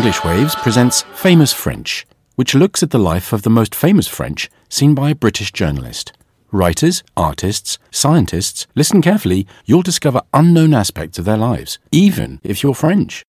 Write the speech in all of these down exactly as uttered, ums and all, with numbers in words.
English Waves presents Famous French, which looks at the life of the most famous French seen by a British journalist. Writers, artists, scientists, listen carefully, you'll discover unknown aspects of their lives, even if you're French.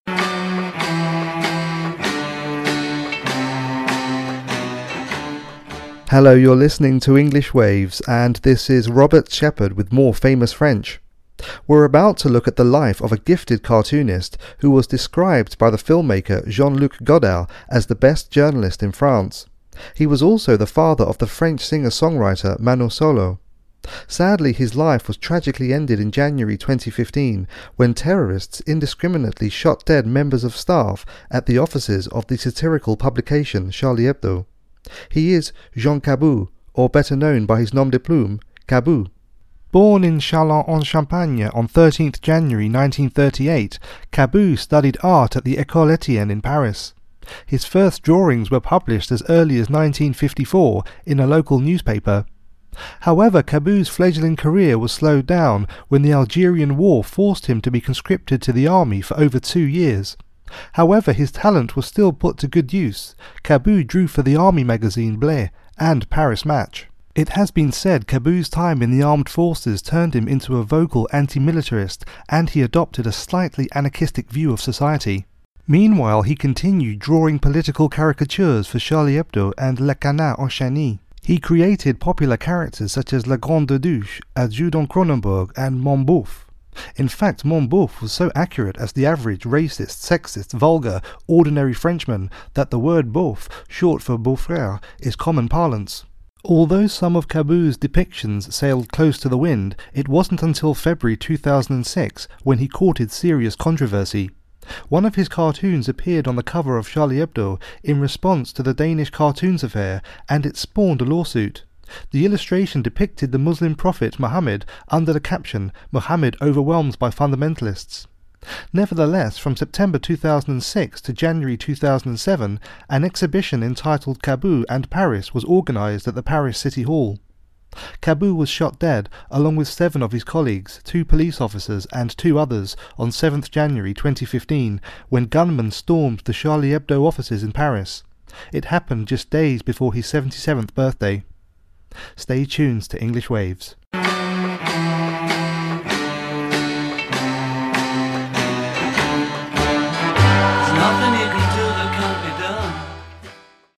Hello, you're listening to English Waves, and this is Robert Shepherd with more Famous French. We're about to look at the life of a gifted cartoonist who was described by the filmmaker Jean-Luc Godard as the best journalist in France. He was also the father of the French singer-songwriter Mano Solo. Sadly, his life was tragically ended in January twenty fifteen when terrorists indiscriminately shot dead members of staff at the offices of the satirical publication Charlie Hebdo. He is Jean Cabou, or better known by his nom de plume, Cabou. Born in Châlons-en-Champagne on thirteenth January nineteen thirty-eight, Cabou studied art at the École Etienne in Paris. His first drawings were published as early as nineteen fifty-four in a local newspaper. However, Cabou's fledgling career was slowed down when the Algerian War forced him to be conscripted to the army for over two years. However, his talent was still put to good use. Cabou drew for the army magazine Blé and Paris Match. It has been said Cabou's time in the armed forces turned him into a vocal anti-militarist, and he adopted a slightly anarchistic view of society. Meanwhile, he continued drawing political caricatures for Charlie Hebdo and Le Canard Enchaîné. He created popular characters such as La Grande Douche, Adjudant Cronenberg, and Monbouf. In fact, Monbouf was so accurate as the average racist, sexist, vulgar, ordinary Frenchman that the word beauf, short for beau-frère, is common parlance. Although some of Cabou's depictions sailed close to the wind, it wasn't until February two thousand six when he courted serious controversy. One of his cartoons appeared on the cover of Charlie Hebdo in response to the Danish cartoons affair, and it spawned a lawsuit. The illustration depicted the Muslim prophet Muhammad under the caption, "Muhammad overwhelmed by fundamentalists." Nevertheless, from September two thousand six to January two thousand seven, an exhibition entitled Cabou and Paris was organised at the Paris City Hall. Cabou was shot dead, along with seven of his colleagues, two police officers and two others, on seventh January twenty fifteen, when gunmen stormed the Charlie Hebdo offices in Paris. It happened just days before his seventy-seventh birthday. Stay tuned to English Waves.